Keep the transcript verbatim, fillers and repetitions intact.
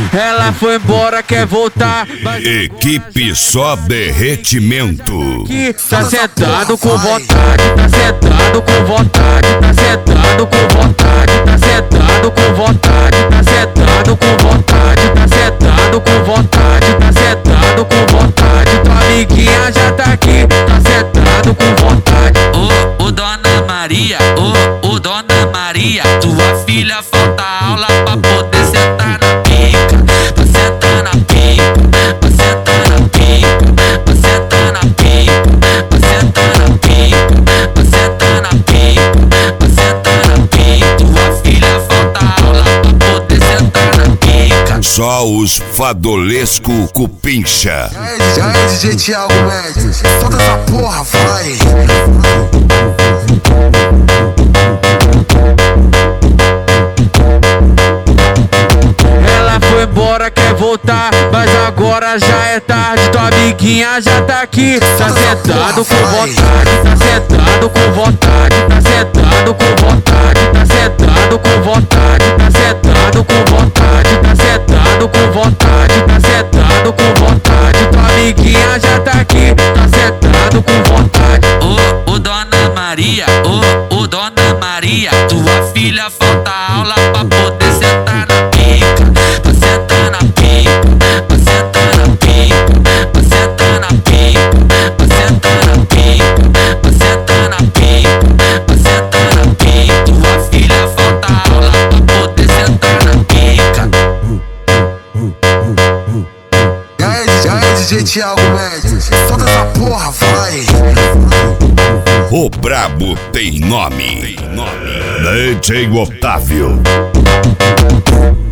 Ela foi embora, quer voltar. Equipe só derretimento. Que tá sentado com vontade, tá sentado com vontade, tá sentado com vontade, tá sentado com vontade, tá sentado com vontade, tá sentado com vontade, tá sentado com vontade. Tua amiguinha já tá aqui, tá sentado com vontade. Ô, ô Dona Maria, ô, ô Dona Maria, tua filha falta aula pra poder sentar na pica, pra sentar na pica, pra sentar na pica, pra sentar na pica, pra sentar na pica, pra sentar na pica, pra sentar na pica. Tua filha falta aula pra poder sentar na pica. Só os fadolesco cupincha. Já é D J Thiago Médio, solta essa porra, vai. Ela foi embora, quer voltar, mas agora já é tarde. Tua amiguinha já tá aqui, tá sentado com vontade, tá sentado com vontade, tá sentado com vontade, tá sentado com vontade, tá sentado com vontade, tá sentado com vontade, tá sentado com vontade. Tua amiguinha já tá aqui, tá sentado com vontade. Ô, ô Dona Maria, ô, ô Dona Maria, tua filha falta aula pra poder sentar na pica, pra sentar na pica, pra sentar na pica, pra sentar na pica, pra sentar na pica, pra sentar na pica, pra sentar na pica. Tua filha falta aula pra poder sentar na pica. Já é, já é D J Thiago Médio, solta essa porra, vai. O brabo tem nome. D J Otávio.